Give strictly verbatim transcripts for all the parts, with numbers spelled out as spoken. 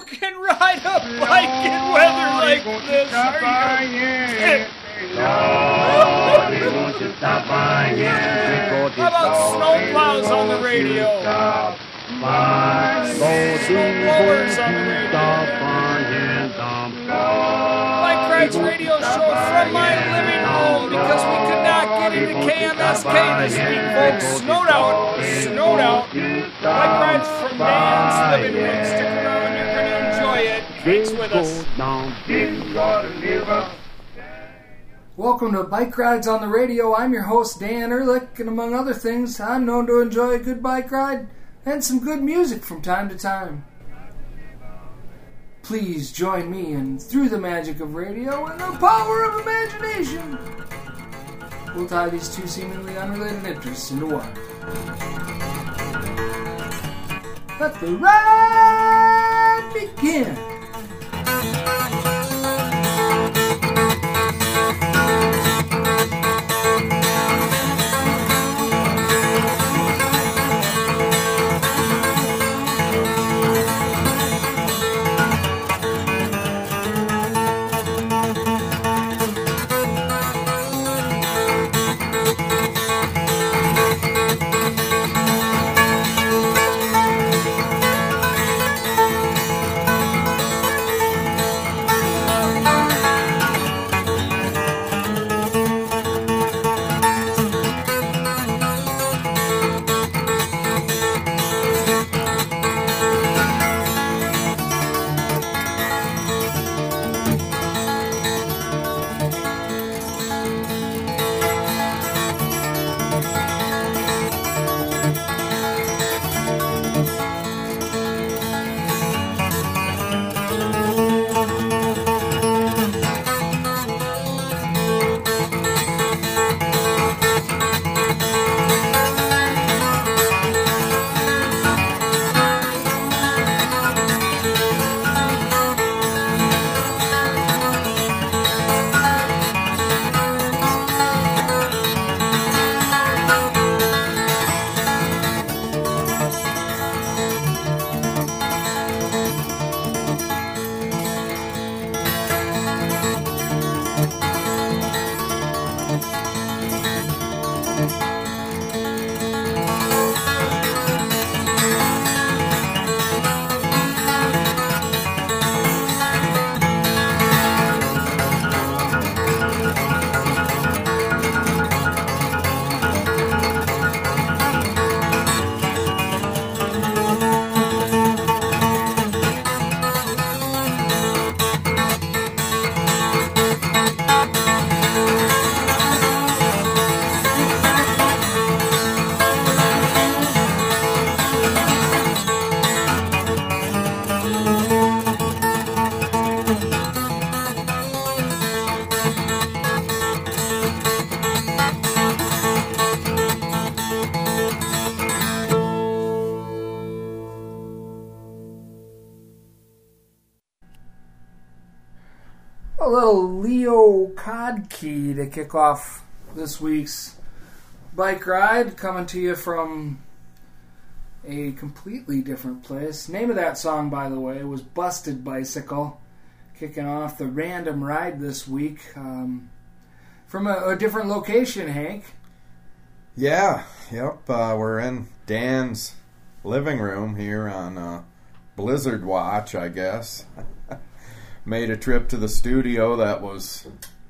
can ride a bike in weather like this? Are you kidding? How about snowplows on the radio? Snowblowers on the radio. Bike Rides radio show from my living room because we could not get into K M S K this week, folks. Snowed out. Snowed out. Bike Rides from Dan's living room. Stick around. You're going to enjoy it. Thanks with us. Welcome to Bike Rides on the Radio. I'm your host, Dan Ehrlich, and among other things, I'm known to enjoy a good bike ride and some good music from time to time. Please join me in Through the Magic of Radio and the Power of Imagination. We'll tie these two seemingly unrelated interests into one. Let the ride begin. A little Leo Kodkey to kick off this week's bike ride, coming to you from a completely different place. Name of that song, by the way, was Busted Bicycle, kicking off the random ride this week um, from a, a different location, Hank. Yeah, yep, uh, we're in Dan's living room here on uh, Blizzard Watch, I guess. Made a trip to the studio that was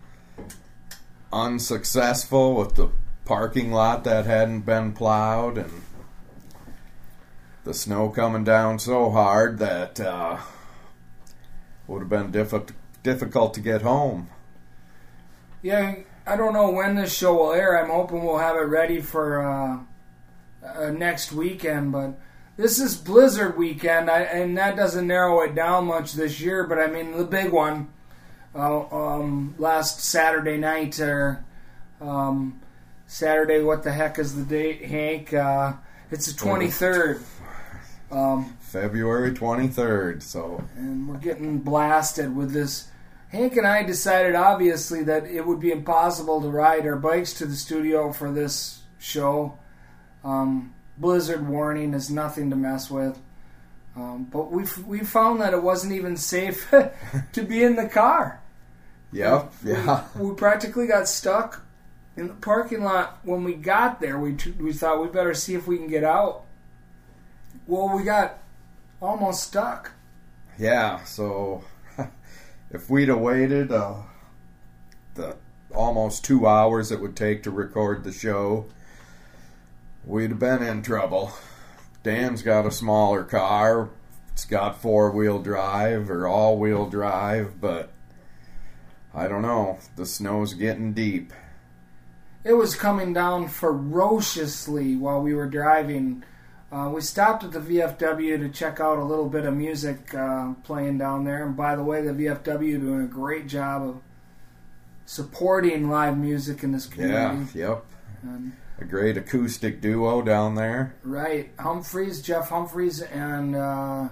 unsuccessful with the parking lot that hadn't been plowed and the snow coming down so hard that uh, would have been diffi- difficult to get home. Yeah, I don't know when this show will air. I'm hoping we'll have it ready for uh, uh, next weekend, but this is Blizzard weekend, I, and that doesn't narrow it down much this year, but I mean, the big one, uh, um, last Saturday night, or um, Saturday, what the heck is the date, Hank? Uh, it's the twenty-third. Um, February twenty-third, so. And we're getting blasted with this. Hank and I decided, obviously, that it would be impossible to ride our bikes to the studio for this show. Um... Blizzard warning is nothing to mess with. Um, but we we found that it wasn't even safe to be in the car. Yep, yeah. We, we practically got stuck in the parking lot. When we got there, we we thought we better see if we can get out. Well, we got almost stuck. Yeah, so if we'd have waited uh, the almost two hours it would take to record the show, we'd have been in trouble. Dan's got a smaller car. It's got four-wheel drive or all-wheel drive, but I don't know. The snow's getting deep. It was coming down ferociously while we were driving. Uh, we stopped at the V F W to check out a little bit of music uh, playing down there. And by the way, the V F W doing a great job of supporting live music in this community. Yeah, yep. And a great acoustic duo down there. Right. Humphreys, Jeff Humphreys, and uh,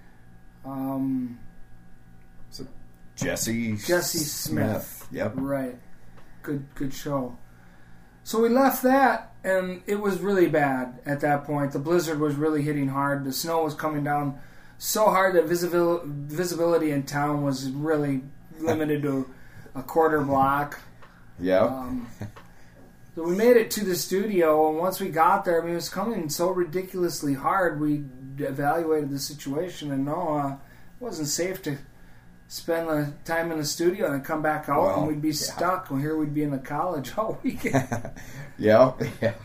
um, so Jesse Jesse Smith. Smith. Yep. Right. Good good show. So we left that, and it was really bad at that point. The blizzard was really hitting hard. The snow was coming down so hard that visibil- visibility in town was really limited to a quarter block. Yep. Um, so we made it to the studio, and once we got there, I mean, it was coming so ridiculously hard, we evaluated the situation, and no, uh, it wasn't safe to spend the time in the studio and come back out, well, and we'd be yeah. stuck. And here we'd be in the college all weekend. Yep, yeah.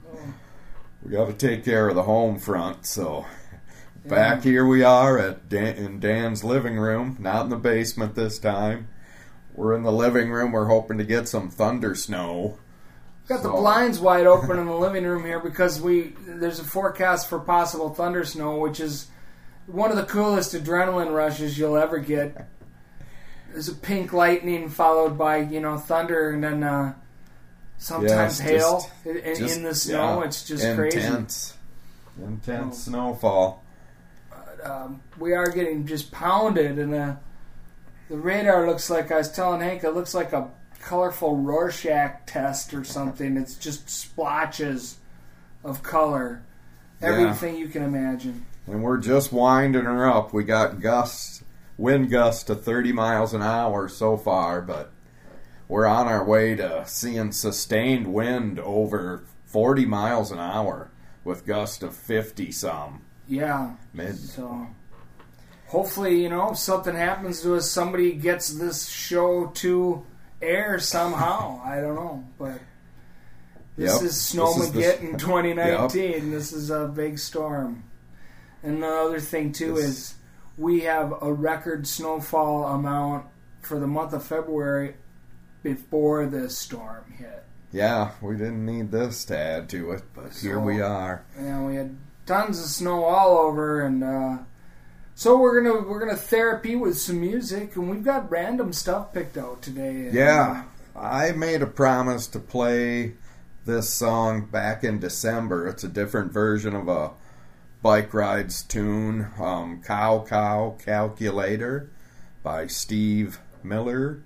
We got to take care of the home front, so Yeah. back here we are at Dan, in Dan's living room, not in the basement this time. We're in the living room. We're hoping to get some thunder snow. Got the So- blinds wide open in the living room here because we there's a forecast for possible thunder snow, which is one of the coolest adrenaline rushes you'll ever get. There's a pink lightning followed by, you know, thunder, and then uh, sometimes Yes, hail just- in, Just, in the snow. yeah, It's just intense, crazy. intense Oh. snowfall. But, um, we are getting just pounded, and uh, the radar looks like, I was telling Hank, it looks like a colorful Rorschach test or something. It's just splotches of color. Everything you can imagine. And we're just winding her up. We got gusts, wind gusts to thirty miles an hour so far, but we're on our way to seeing sustained wind over forty miles an hour with gusts of fifty some. Yeah. Mid. So hopefully, you know, if something happens to us, somebody gets this show to air somehow. I don't know, but this Yep. is Snowmageddon This is the- twenty nineteen. This is a big storm. And the other thing too This- is we have a record snowfall amount for the month of February before this storm hit. Yeah, we didn't need this to add to it, but here So- we are. And we had tons of snow all over, and uh, so we're gonna we're gonna therapy with some music, and we've got random stuff picked out today. And, Yeah, I made a promise to play this song back in December. It's a different version of a Bike Rides tune, um, Cow Cow Calculator by Steve Miller.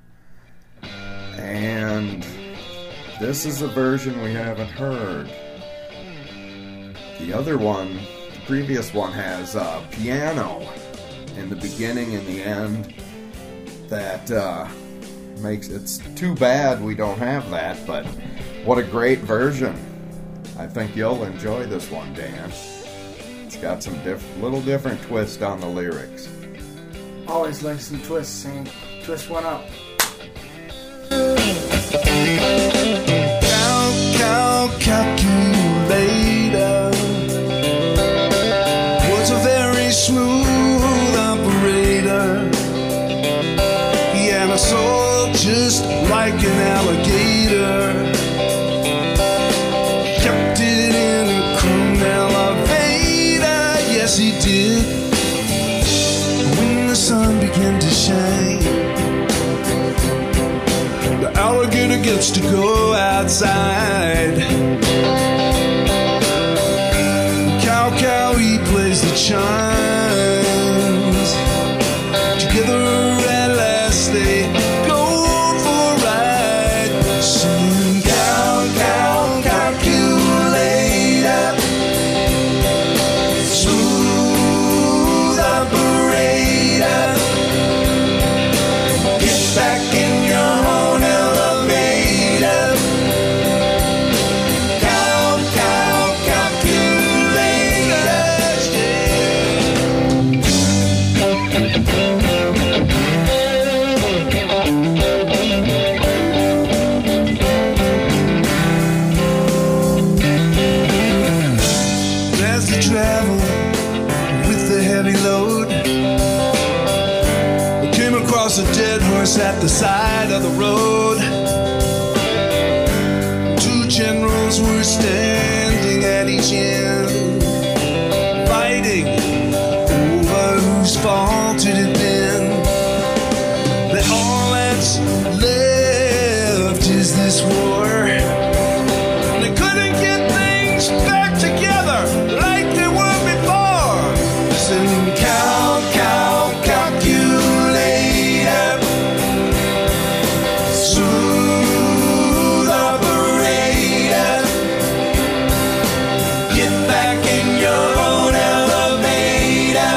And this is a version we haven't heard. The other one, the previous one, has uh, piano in the beginning and the end that uh, makes it's too bad we don't have that, but what a great version. I think you'll enjoy this one, Dan. It's got some diff- little different twist on the lyrics. Always like some twists, saying twist one up. Cow, cow, calculator was a very smooth operator. He had a soul just like an alligator. Kept it in a chrome elevator, yes he did. When the sun began to shine, the alligator gets to go outside. Cow, cow, he plays the chimes. Together at last they go for a ride. Sing, cow, cow, calculator. Smooth across a dead horse at the side of the road. Two generals were standing at each end, fighting over whose fault it had been. That all that's left is this war. They couldn't get things back together like they were before. Listen, cow, cow, calculator, smooth operator, get back in your own elevator.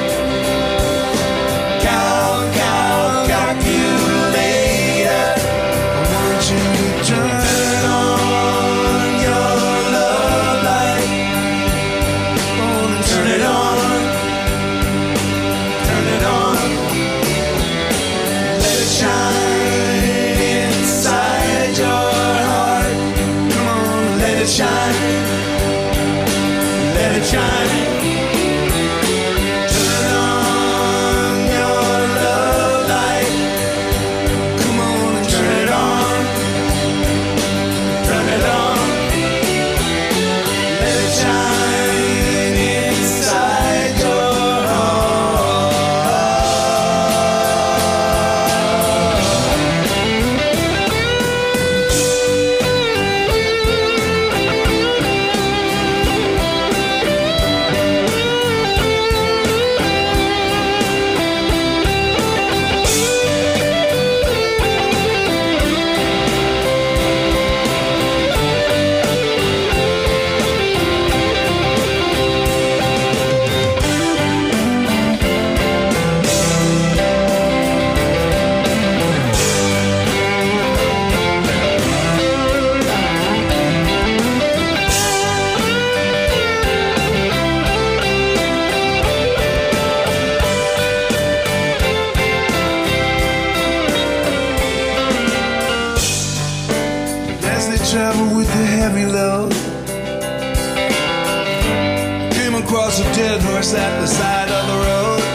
Cow, cow, calculator, I want you to turn on your love light. On and turn it on, turn it on. Let it shine inside your heart. Come on, let it shine, let it shine. Turn on your love light. Come on and turn it on, turn it on. Let it shine inside your as they travel with the heavy load. Came across a dead horse at the side of the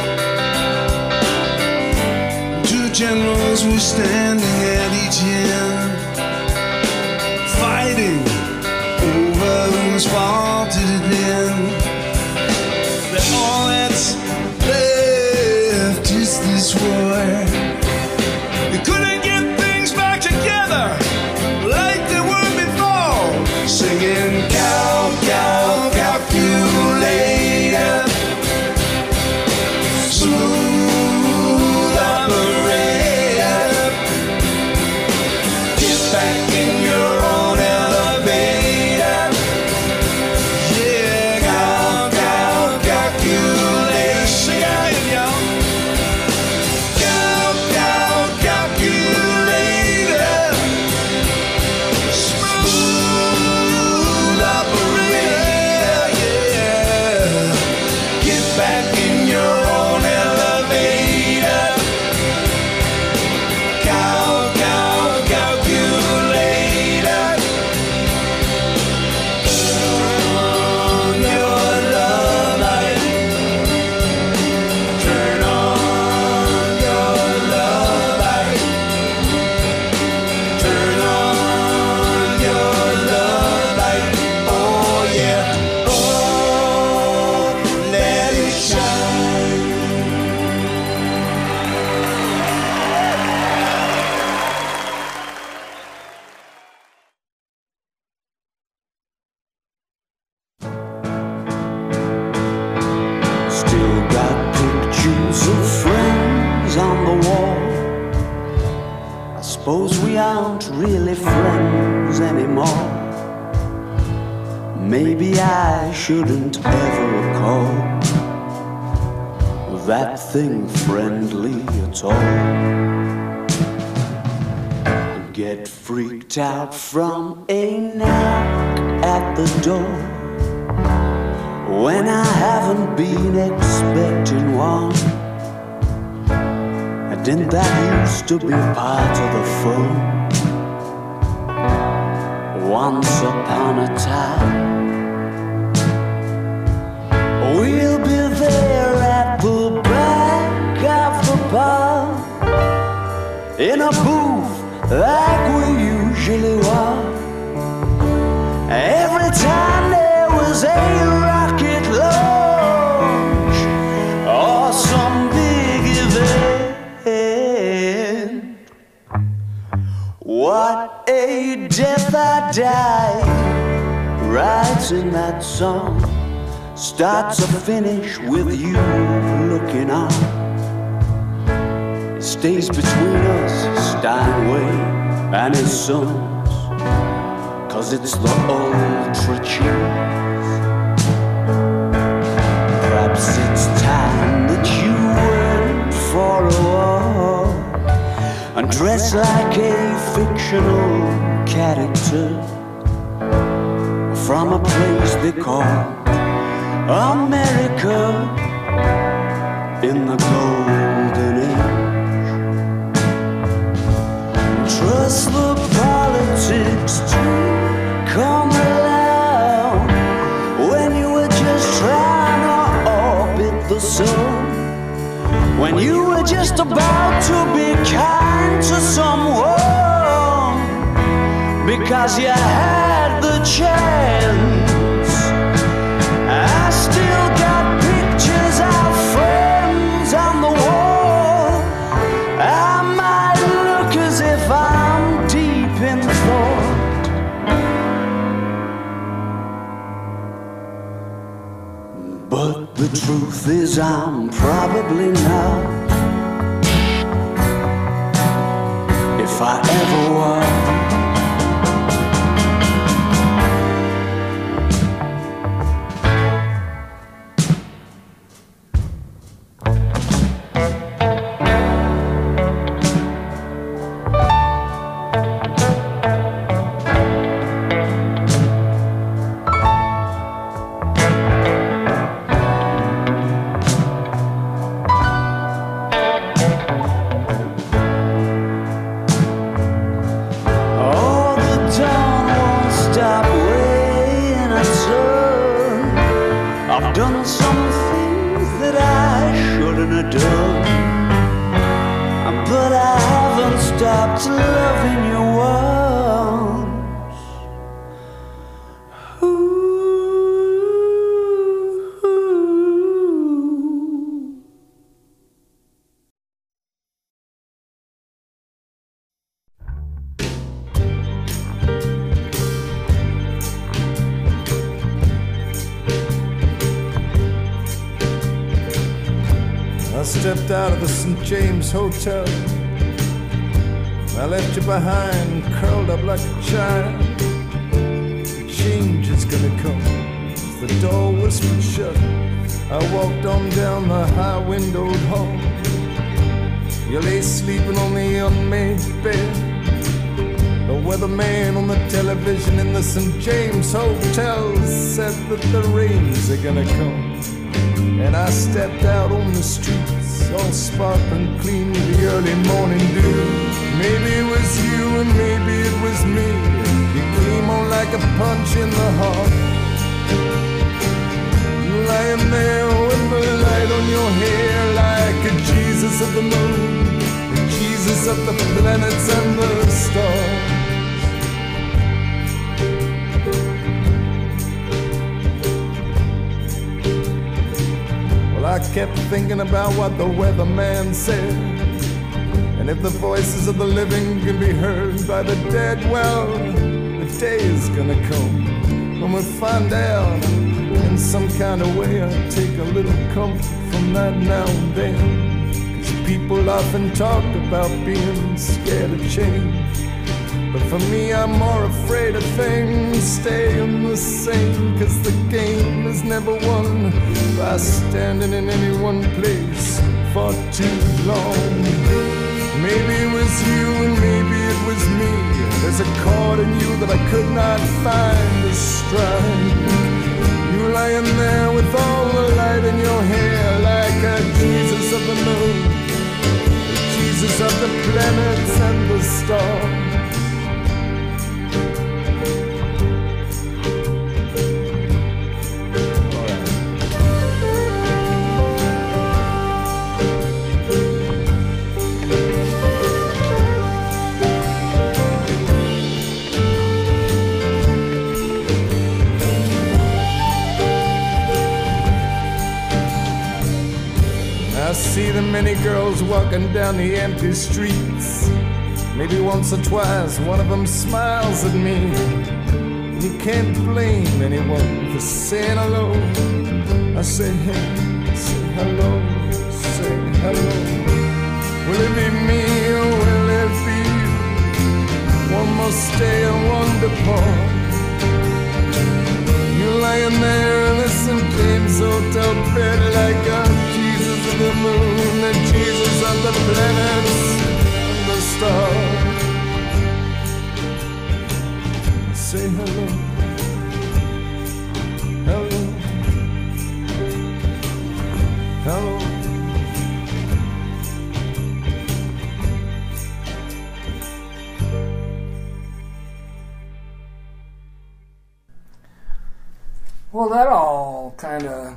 road. Two generals were standing at each end, fighting over whose fault it had been. That all that's left is this war. You couldn't get things back together like they were before. Singing cow, cow, calculator, smooth operator, get back in your own elevator. Yeah, cow, cow, calculator. Sing out, y'all. Cow, cow, calculator, smooth operator, yeah. Get back in your own elevator. Cow, cow, calculator, turn on your love light. Turn on your love light. Turn on your love light. Oh yeah, oh, let it shine. Still got pictures of friends on the wall. I suppose we aren't really friends anymore. Maybe I shouldn't ever call that thing friendly at all. Get freaked out from a knock at the door when I haven't been expecting one. Didn't that used to be part of the fun? Once upon a time, we'll be there at the back of the bar, in a booth like we usually were. Every time there was a rocket launch or some big event, what a death I died writes in that song. Starts or finish with you looking on. It stays between us, Steinway and his sons, 'cause it's the ultra cheese. Perhaps it's time that you went for a walk and dress like a fictional character from a place they call America in the golden age. Trust the politics to come around when you were just trying to orbit the sun, when you were just about to be kind to someone because you had the chance. I still got pictures of friends on the wall. I might look as if I'm deep in thought, but the truth is I'm probably not, if I ever was. I stepped out of the Saint James Hotel. I left you behind, curled up like a child. The change is gonna come as the door whispered shut. I walked on down the high windowed hall. You lay sleeping on the unmade bed. The weatherman on the television in the Saint James Hotel said that the rains are gonna come. And I stepped out on the streets, all sparkling clean with the early morning dew. Maybe it was you and maybe it was me. You came on like a punch in the heart. You lying there with the light on your hair, like a Jesus of the moon, the Jesus of the planets and the stars. I kept thinking about what the weatherman said, and if the voices of the living can be heard by the dead, well, the day is gonna come when we find out. In some kind of way I take a little comfort from that now and then, 'cause people often talk about being scared of change. But for me, I'm more afraid of things staying the same, 'cause the game is never won by standing in any one place for too long. Maybe it was you and maybe it was me. There's a chord in you that I could not find to strike. You lying there with all the light in your hair, like a Jesus of the moon, the Jesus of the planets and the stars. I see the many girls walking down the empty streets. Maybe once or twice one of them smiles at me. You can't blame anyone for saying hello. I say hey, say hello, say hello. Will it be me or will it be you? One must stay and one depart. You're lying there in the Saint James Hotel bed like a Jesus of the moon, the Jesus of the planets and the stars. Say hello, hello, hello. Well, that all kind of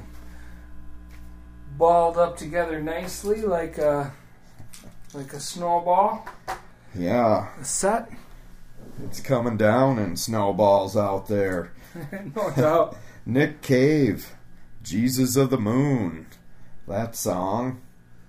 balled up together nicely, like a like a snowball. Yeah. A set. It's coming down in snowballs out there. No doubt. Nick Cave, Jesus of the Moon. That song.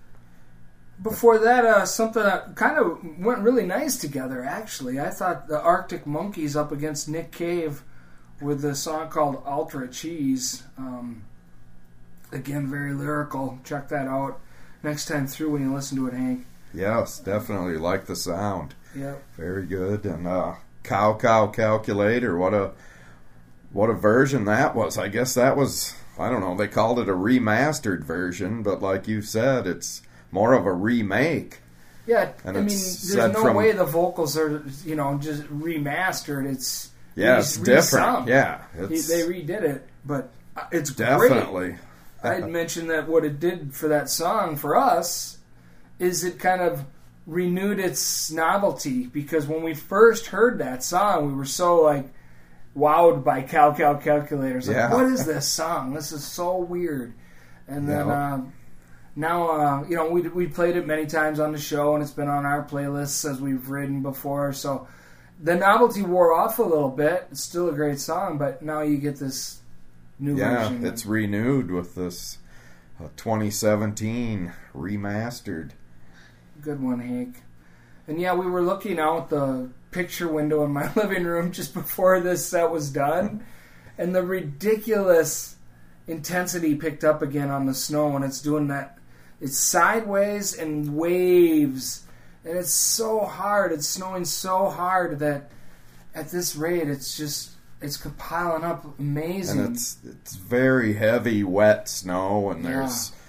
Before that, uh, something that kind of went really nice together, actually. I thought the Arctic Monkeys up against Nick Cave with a song called Ultra Cheese. Um, again, very lyrical. Check that out next time through when you listen to it, Hank. Yes, definitely like the sound. Yep. Very good. And uh, Cow Cow Calculator, what a what a version that was. I guess that was, I don't know, they called it a remastered version, but like you said, it's more of a remake. Yeah, And I mean, it's there's said no from- way the vocals are, you know, just remastered. It's Yeah, they it's just different. re-sung. Yeah, He- it's they redid it, but uh, it's great. definitely. I'd mentioned that what it did for that song for us is it kind of renewed its novelty, because when we first heard that song, we were so like wowed by Cow Cow Calculators. Like, Yeah. what is this song? This is so weird. And then Yeah. uh, now, uh, you know, we we played it many times on the show, and it's been on our playlists as we've ridden before. So the novelty wore off a little bit. It's still a great song, but now you get this new Yeah, version. it's renewed with this uh, twenty seventeen remastered. Good one, Hank. And yeah, we were looking out the picture window in my living room just before this set was done, and the ridiculous intensity picked up again on the snow, and it's doing that. It's sideways and waves, and it's so hard. It's snowing so hard that at this rate, it's just it's piling up amazing. And it's it's very heavy, wet snow, and there's Yeah.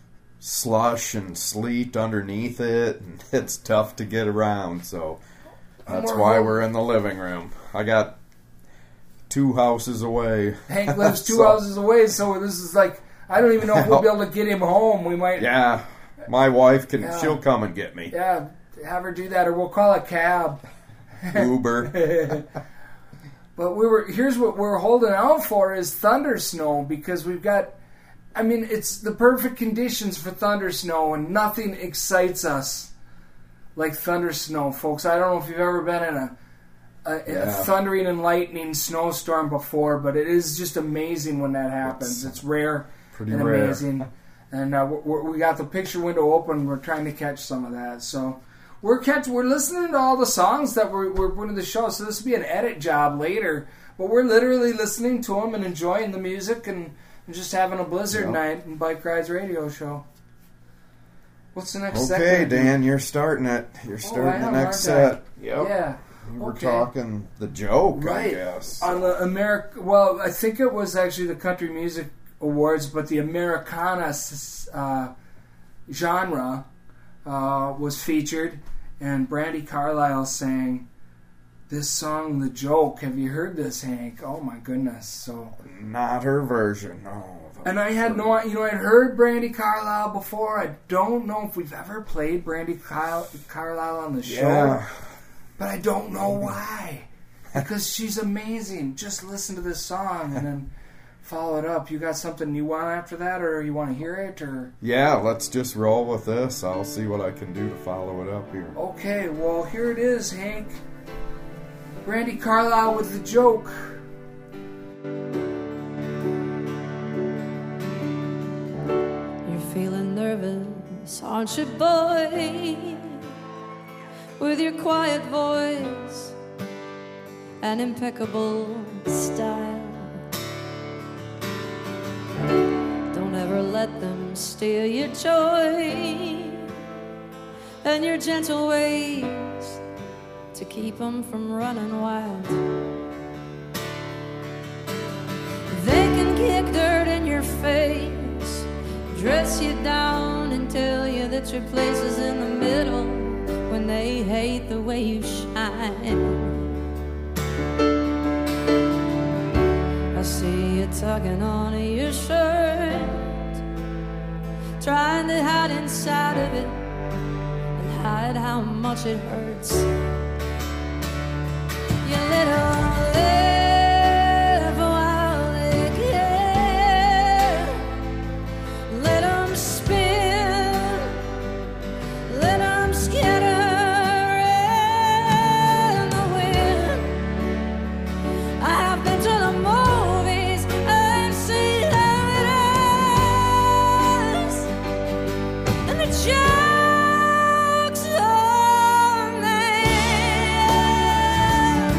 slush and sleet underneath it, and it's tough to get around. So that's More why home- we're in the living room. I got two houses away. Hank lives two So- houses away, so this is like I don't even know if we'll be able to get him home. We might, Yeah, my wife can. Yeah. She'll come and get me. yeah, have her do that, or we'll call a cab. Uber. But we were here's what we're holding out for is thunder snow, because we've got, I mean, it's the perfect conditions for thunder snow, and nothing excites us like thunder snow, folks. I don't know if you've ever been in a, a, a Yeah. thundering and lightning snowstorm before, but it is just amazing when that happens. It's It's, rare pretty and rare. amazing. And uh, we're, we got the picture window open. We're trying to catch some of that. So we're catch, we're listening to all the songs that we're, we're putting in the show. So this will be an edit job later. But we're literally listening to them and enjoying the music and, and just having a blizzard Yep. night in Bike Rides Radio Show. What's the next Okay, segment? Dan, you're starting it. You're starting the am, next aren't I? set. Yep. Yeah. We were Okay. talking the joke, I Right. guess. On the America, well, I think it was actually the Country Music Awards, but the Americana s- uh, genre uh, was featured, and Brandi Carlile sang this song, "The Joke." Have you heard this, Hank? Oh my goodness! So, Not her version. No. and I had no, you know, I'd heard Brandi Carlile before. I don't know if we've ever played Brandi Car- Carlile on the show. Yeah. But I don't know why. Because she's amazing. Just listen to this song and then follow it up. You got something you want after that, or you want to hear it, or Yeah, let's just roll with this. I'll see what I can do to follow it up here. okay, well here it is, Hank. Brandi Carlile with "The Joke." You're feeling nervous boys, aren't you, boy? With your quiet voice and impeccable style. Don't ever let them steal your joy and your gentle ways to keep them from running wild. They can kick dirt in your face, dress you down and tell you that your place is in the middle when they hate the way you shine. I see you tugging on your shirt, trying to hide inside of it and hide how much it hurts. You little live while they care. Let them spin, let them scatter in the wind. I have been to the movies, I've seen evidence, and the jokes on them.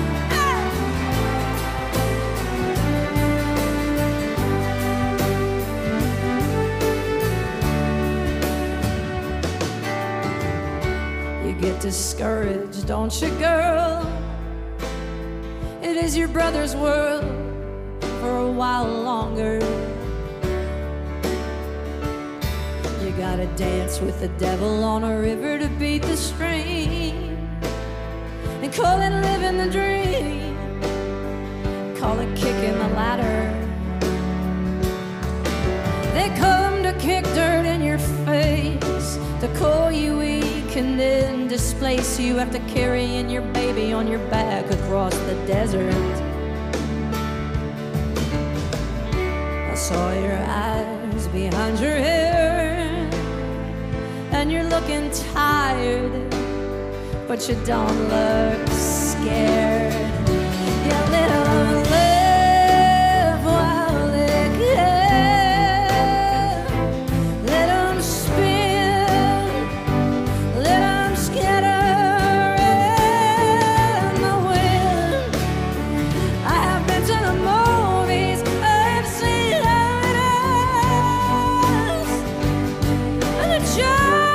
You get discouraged, don't you, girl? It is your brother's world for a while longer. You gotta dance with the devil on a river to beat the stream, and call it living the dream, call it kicking the ladder. They come to kick dirt in your face, to call you weak and then displace you after carrying your baby on your back across the desert. I saw your eyes behind your hair, and you're looking tired, but you don't look scared. You little live while they care. Let them spin, let them scatter in the wind. I have been to the movies, I've seen evidence, and the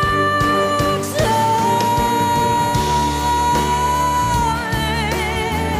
jokes on them.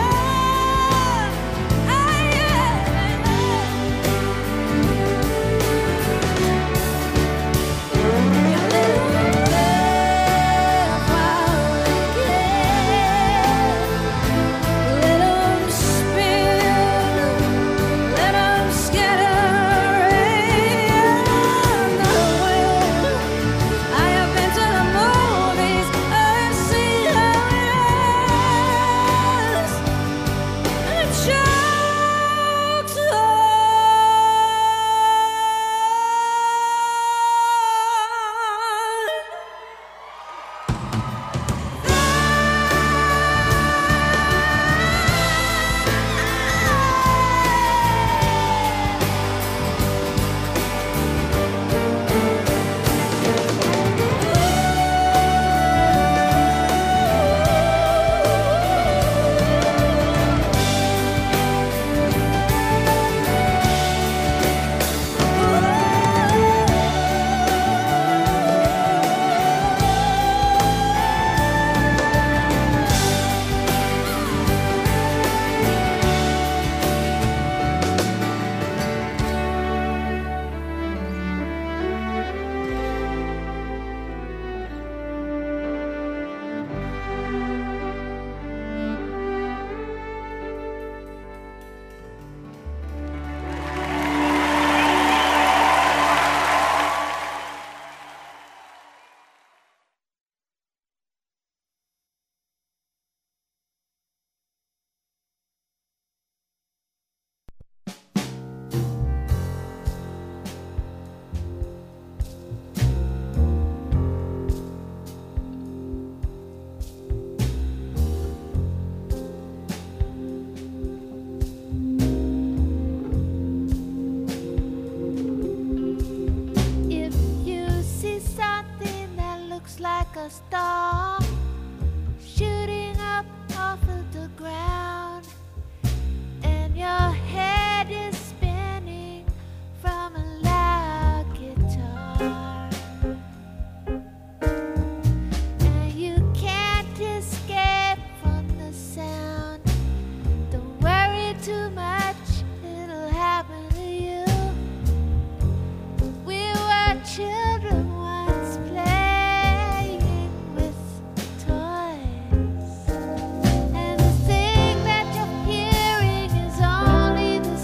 a star shooting up off of the ground, and your head is spinning from a loud guitar, and you can't escape from the sound. Don't worry too much, it'll happen to you. We were children once playing with toys, and the thing that you're hearing is only the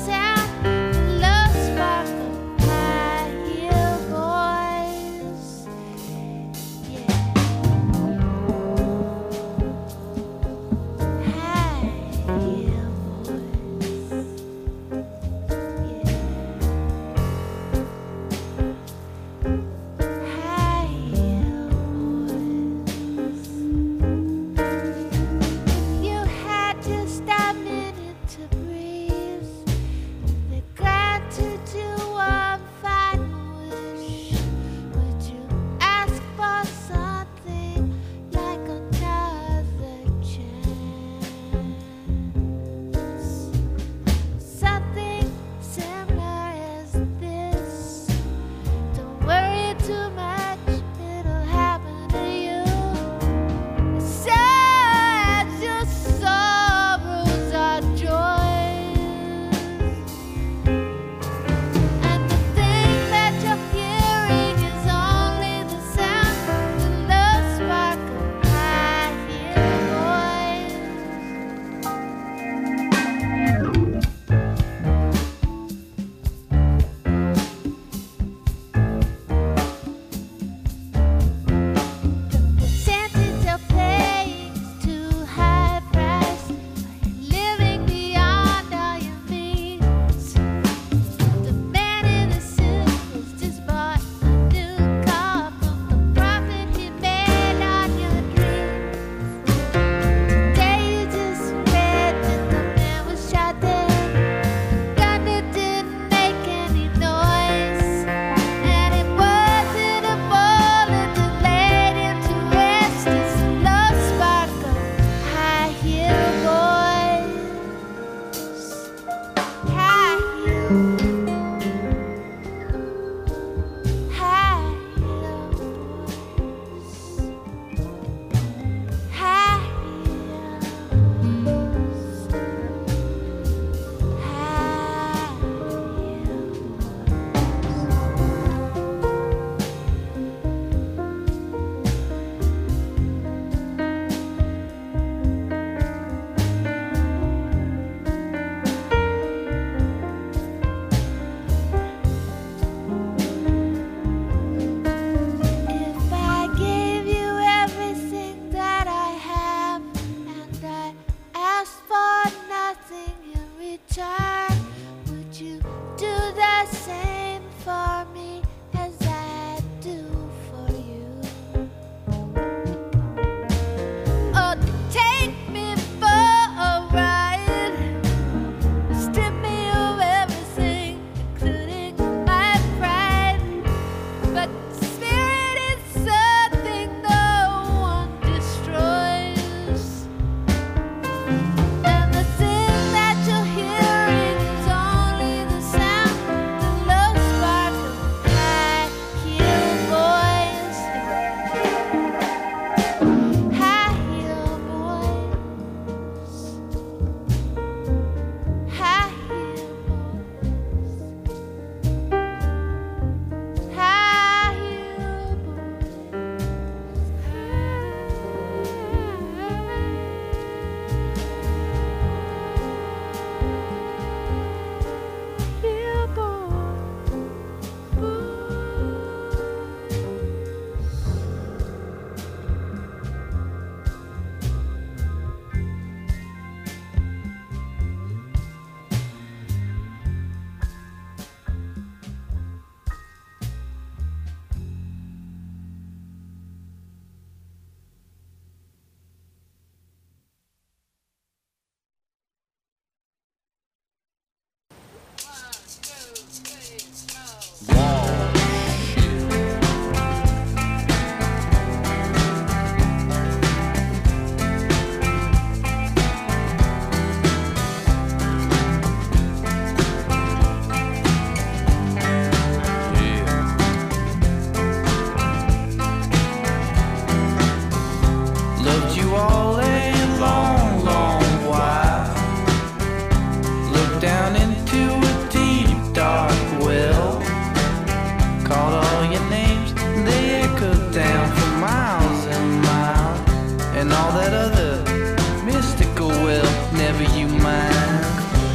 down for miles and miles, and all that other mystical wealth, never you mind.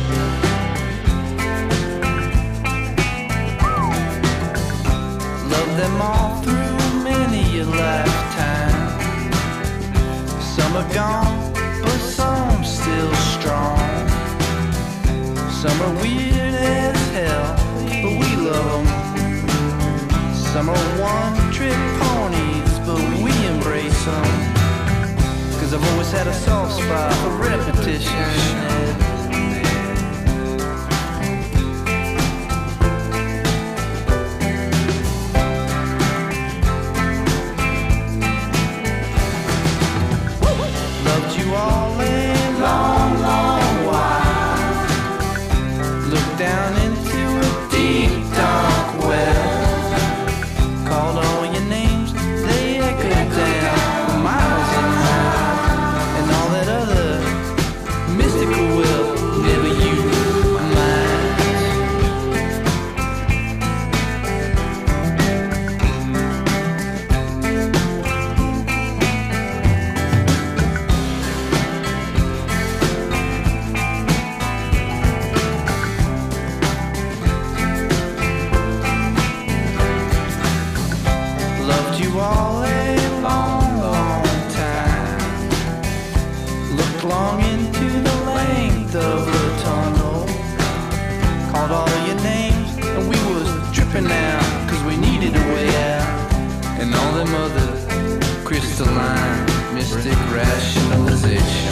Love them all through many a lifetime. Some are gone, but some still strong. Some are weird as hell, but we love them. Some are one-trick ponies, but we embrace them. Cause I've always had a soft spot for repetition. Loved you all a long, long while. Looked down into a deep, dark well. Called all your names, they echoed down for miles and miles. And all that other mystical will, never you mind. Loved you all a long, long time. Looked long into the length of the tunnel. Called all your names and we was tripping out, cause we needed a way out. And all them other crystalline mystic rationalization.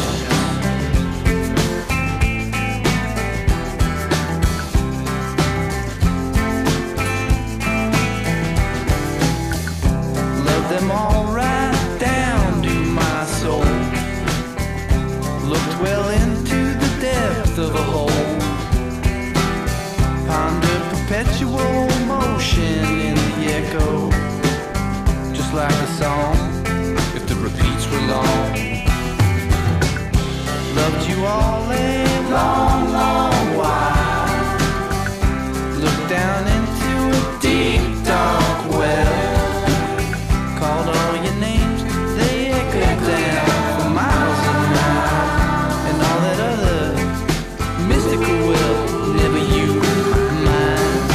Love them all right down to my soul. Looked well into the depth of a hole. Pondered perpetual motion in the echo. Just like a song, if the repeats were long. Loved you all a long, long while. Looked down into a deep, dark well. Called all your names, they echoed down for miles and miles. And all that other mystical will, never you mind.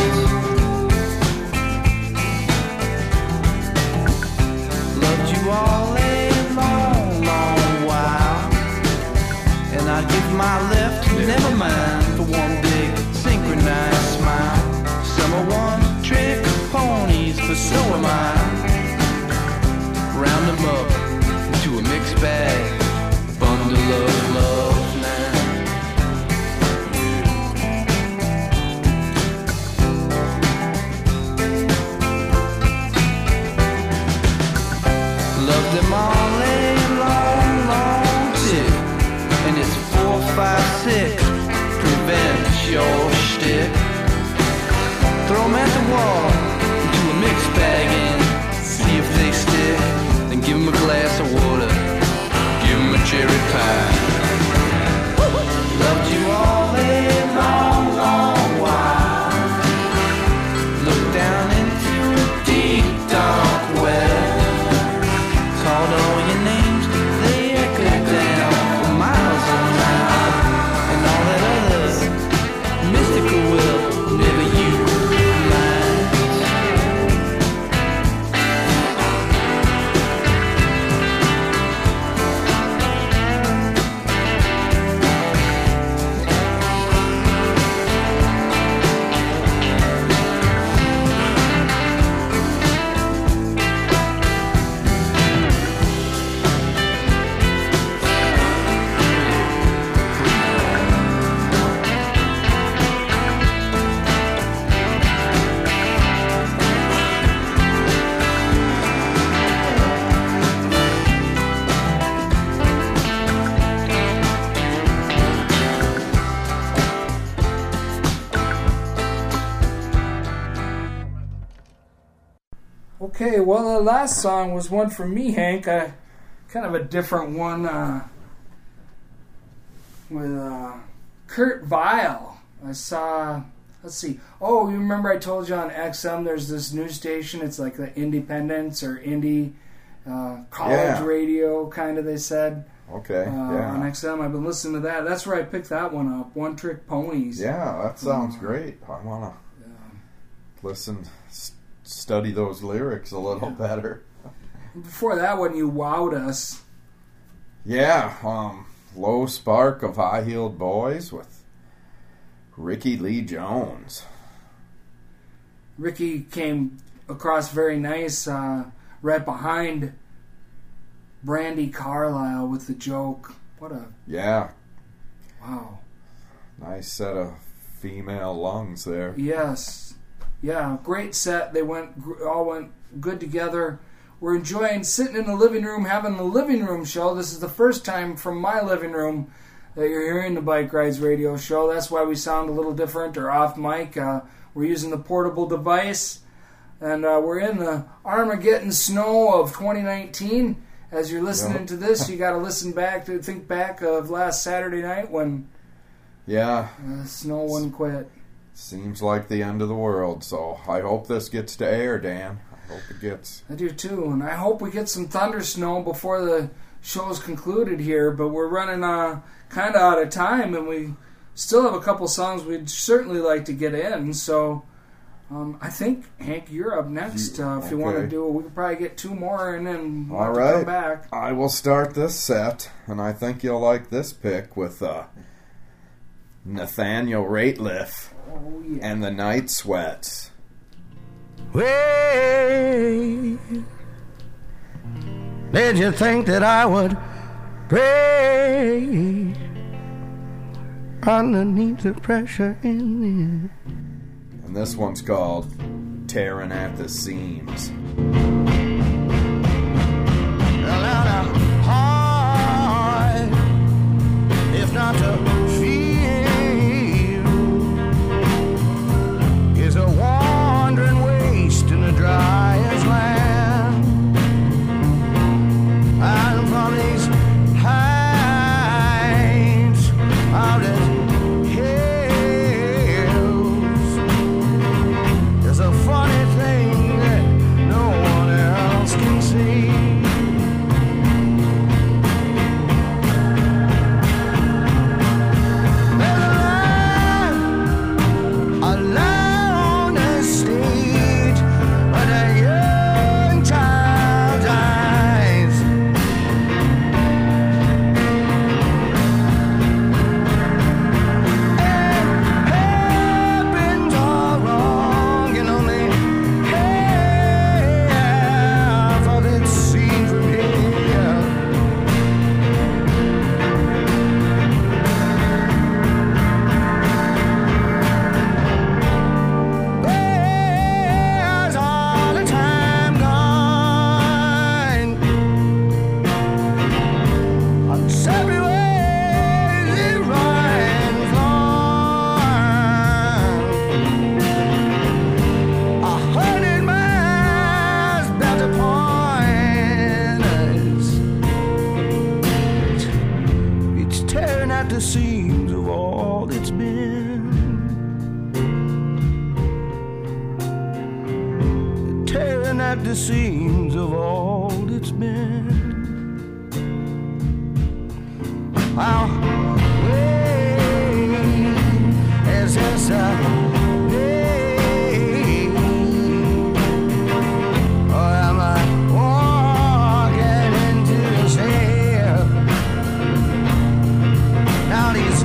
Loved you all a long, long while. And I'd give my left, never mind, for one big synchronized smile. Some are one trick ponies, but so am I. Round them up into a mixed bag, bundle of love now. Love them all a long, long tick, and it's four, five, six, prevent your shtick. Throw 'em at the wall into a mixed bag and see if they stick. Then give 'em a glass of water, give 'em a cherry pie. Loved you all a long, long while. Looked down into a deep, dark well. Called all your names, they echoed down for miles and miles. And all that other mystical will, never you mind. Okay, well, the last song was one from me, Hank. I, kind of a different one uh, with uh, Kurt Vile. I saw let's see. Oh, you remember I told you on X M there's this news station. It's like the Independence or Indie uh, college Yeah. radio, kind of, they said. Okay, Uh, yeah. On X M, I've been listening to that. That's where I picked that one up. One Trick Ponies. Yeah, that sounds Uh, great. I want to listen, s- study those lyrics a little better. Before that one, you wowed us. Yeah, um, Low Spark of High Heeled Boys with Ricky Lee Jones. Ricky came across very nice, uh, right behind Brandy Carlisle with the joke. What a Yeah, wow! nice set of female lungs there. Yes, yeah, great set. They went gr- all went good together. We're enjoying sitting in the living room, having the living room show. This is the first time from my living room that you're hearing the Bike Rides Radio Show. That's why we sound a little different or off mic. Uh, we're using the portable device, and uh, we're in the Armageddon snow of twenty nineteen. As you're listening Yep. to this, you got to listen back to think back of last Saturday night when Yeah, uh, snow wouldn't quit. seems like the end of the world, so I hope this gets to air, Dan. I hope it gets. I do too, and I hope we get some thunder snow before the show's concluded here. But we're running uh, kind of out of time, and we still have a couple songs we'd certainly like to get in. So um, I think Hank, you're up next. Uh, if you want to Okay. do it, we could probably get two more, and then we'll All have to right. come back. I will start this set, and I think you'll like this pick with uh, Nathaniel Rateliff Oh yeah. and the Night Sweats. Way, did you think that I would break underneath the pressure in there? And this one's called Tearing at the Seams. Hard, if not to feel, is a wandering waste in the driest land. And from these heights out of hills, there's a funny thing that no one else can see. Alone estate, but a young child's eyes. And happens all wrong, and only half of it seen from here. Where's all the time gone? On every way it runs long. A hundred miles back to pointers. It's tearing at the seams of all it's been. Tearing at the seams of all it's been. Wow, wait, is this a day? Or am I walking into this air? Now these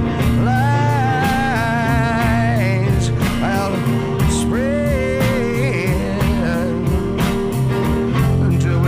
lines will spread until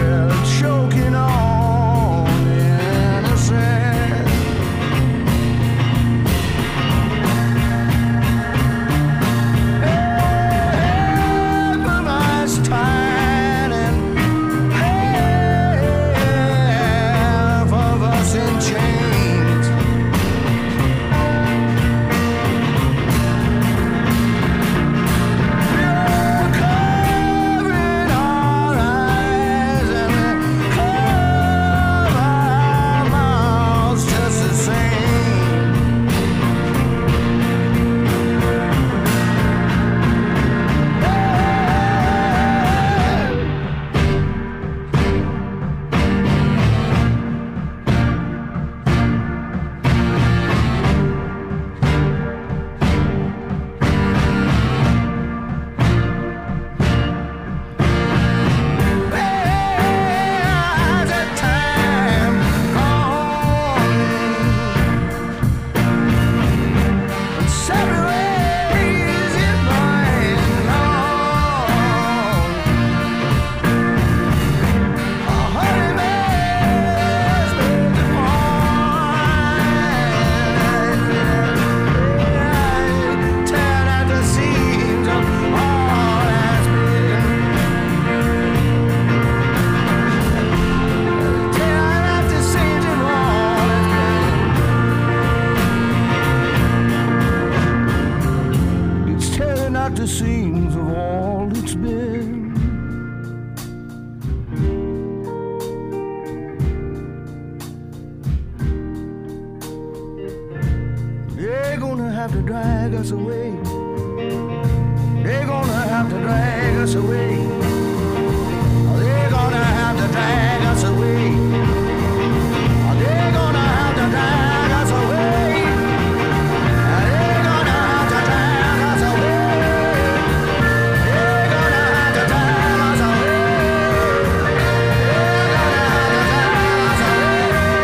have to drag us away. They're gonna have to drag us away. They're gonna have to drag us away. They're gonna have to drag us away. They're gonna have to drag us away. They're gonna have to drag us away. They're gonna have to drag us away.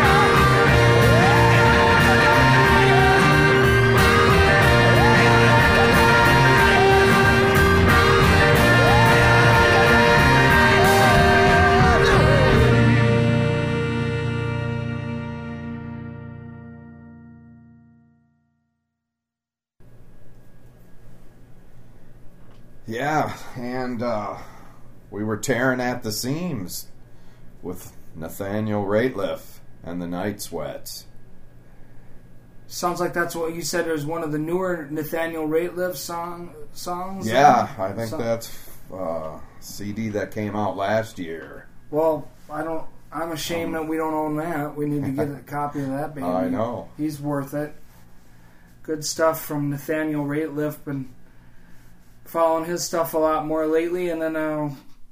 Yeah, and uh, we were tearing at the seams with Nathaniel Rateliff and the Night Sweats. Sounds like that's what you said. It was one of the newer Nathaniel Rateliff song songs. Yeah, I think So- that's uh, C D that came out last year. Well, I don't. I'm ashamed that we don't own that. We need to get a copy of that, baby. I know. He's worth it. Good stuff from Nathaniel Rateliff. Been following his stuff a lot more lately, and then uh,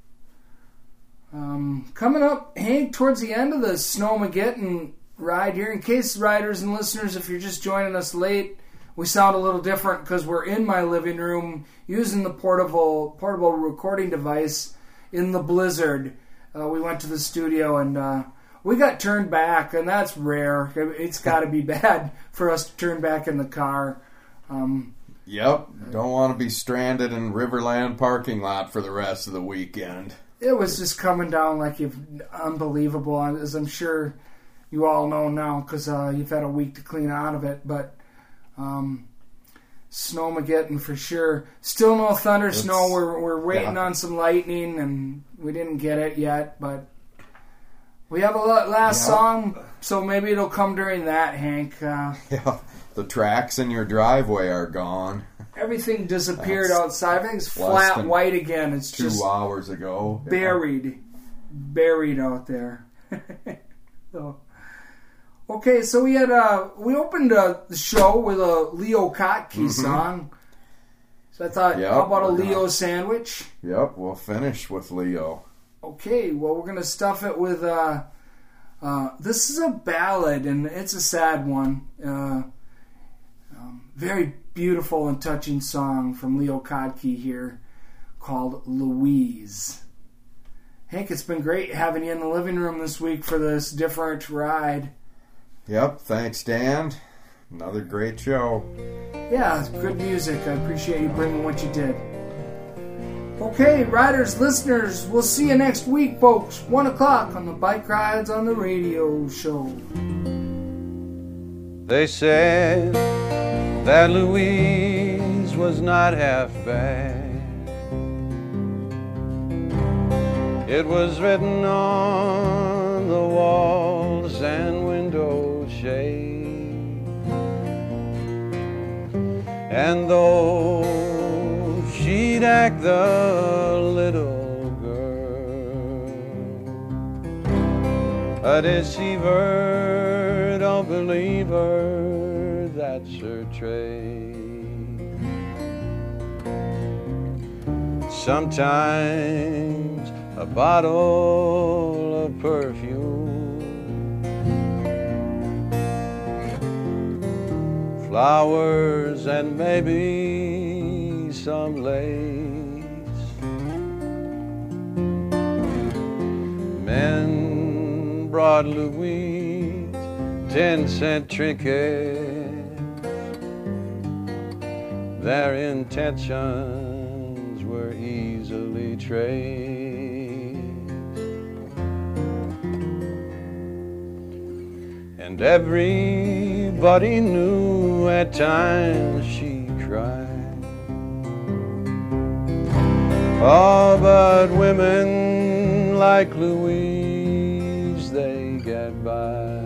um, coming up, Hank, towards the end of the Snowmageddon ride here. In case riders and listeners, if you're just joining us late, we sound a little different because we're in my living room using the portable portable recording device in the blizzard. Uh, we went to the studio and uh, we got turned back, and that's rare. It's got to be bad for us to turn back in the car. Um, Yep, don't want to be stranded in Riverland parking lot for the rest of the weekend. it was just coming down like you've unbelievable, as I'm sure you all know now because uh, you've had a week to clean out of it. But um, Snowmageddon for sure. Still no thunder It's- snow. We're we're waiting yeah. on some lightning, and we didn't get it yet. But we have a la- last Yep. song, so maybe it'll come during that, Hank. Uh, Yeah, the tracks in your driveway are gone. everything disappeared That's outside. Everything's less flat than white again. It's Two just hours ago. buried, buried out there. so, okay, so we had uh, we opened uh, the show with a Leo Kottke song. So I thought, Yep, how about a we're gonna- Leo sandwich? Yep, we'll finish with Leo. Okay, well we're gonna stuff it with. Uh, uh, this is a ballad, and it's a sad one. Uh, um, very beautiful and touching song from Leo Kottke here, called Louise. Hank, it's been great having you in the living room this week for this different ride. Yep, thanks, Dan. Another great show. Yeah, it's good music. I appreciate you bringing what you did. Okay, riders, listeners, we'll see you next week, folks. One o'clock on the Bike Rides on the Radio show. They said that Louise was not half bad. It was written on the walls and window shades. And though she'd act the little girl, a deceiver, don't believe her, that's her trade. Sometimes a bottle of perfume, flowers, and maybe some lace. Men brought Louise ten cent trinkets. Their intentions were easily traced. And everybody knew at times she cried. Oh, but women like Louise, they get by.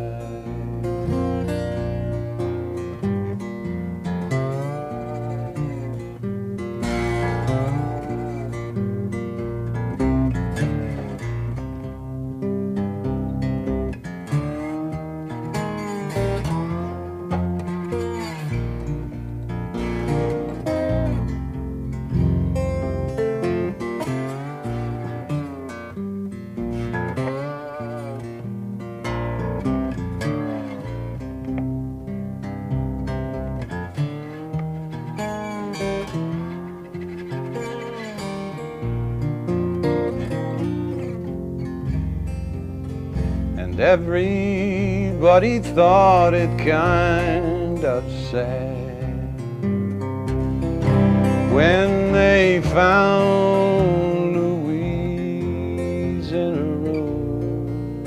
and everybody thought it kind of sad when they found Louise in her room.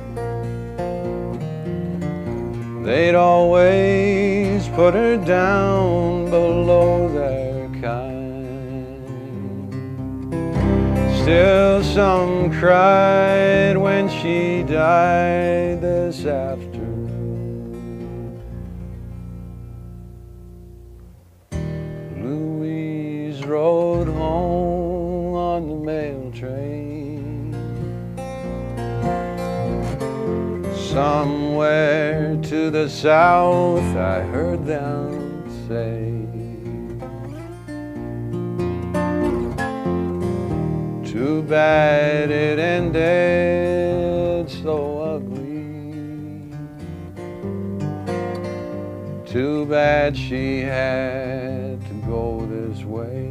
They'd always put her down below their kind. Still some cried when she died this afternoon. Louise rode home on the mail train, somewhere to the south, I heard them say. Too bad it ended so ugly. Too bad she had to go this way.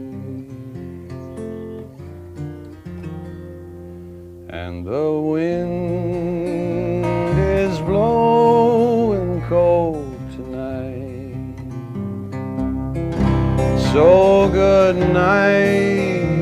And the wind is blowing cold tonight. So good night.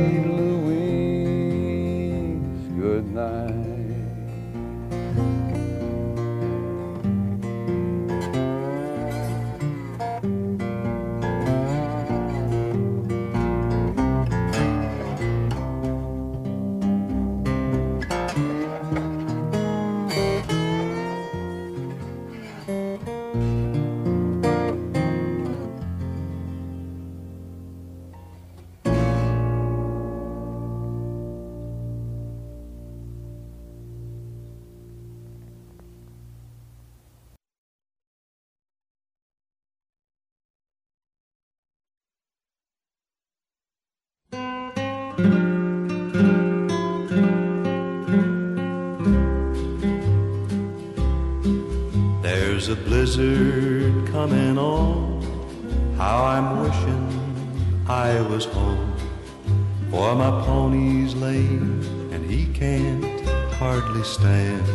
There's a blizzard coming on, how I'm wishing I was home. For my pony's lame and he can't hardly stand.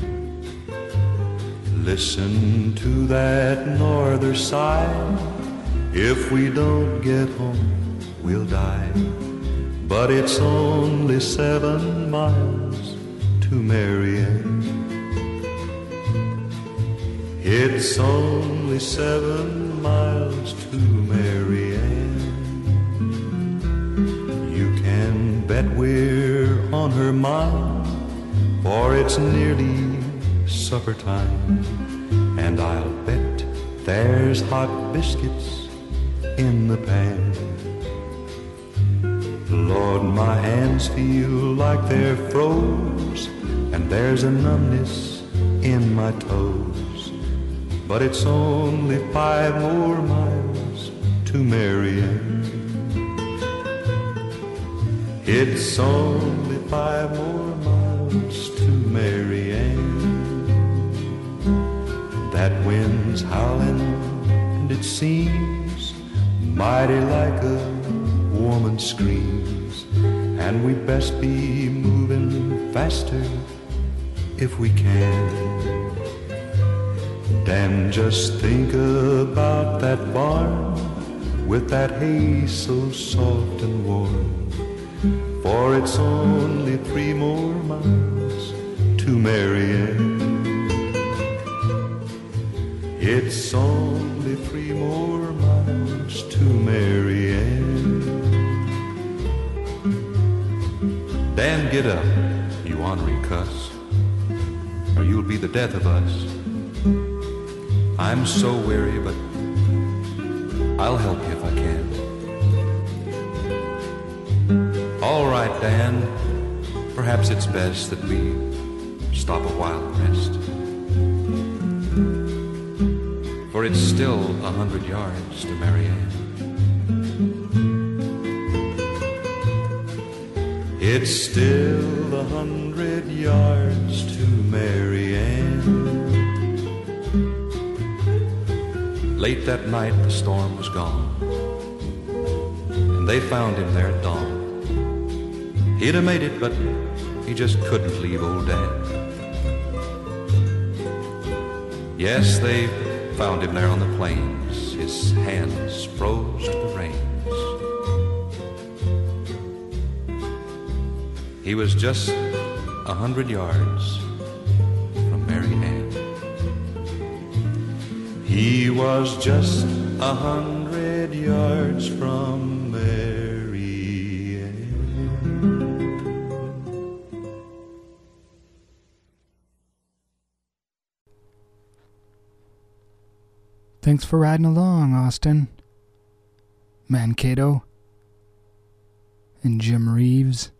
Listen to that norther sigh, if we don't get home we'll die. But it's only seven miles to Marianne. It's only seven miles to Marianne. You can bet we're on her mind, for it's nearly supper time. And I'll bet there's hot biscuits in the pan. Lord, my hands feel like they're froze, and there's a numbness in my toes. But it's only five more miles to Marianne. It's only five more miles to Marianne. That wind's howling and it seems mighty like a woman screams. And we best be moving faster if we can. And just think about that barn with that hay so soft and warm. For it's only three more miles to Marianne. It's only three more miles to Marianne. Dan, get up, you ornery cuss, or you'll be the death of us. I'm so weary, but I'll help you if I can. All right, Dan, perhaps it's best that we stop a while and rest. For it's still a hundred yards to Marianne. It's still a hundred yards to Marianne. Late that night the storm was gone, and they found him there at dawn. He'd have made it, but he just couldn't leave old Dad. Yes, they found him there on the plains, his hands froze to the reins. He was just a hundred yards from Mary Ann. He was just a hundred yards from Mary Ann. Thanks for riding along, Austin, Mankato, and Jim Reeves.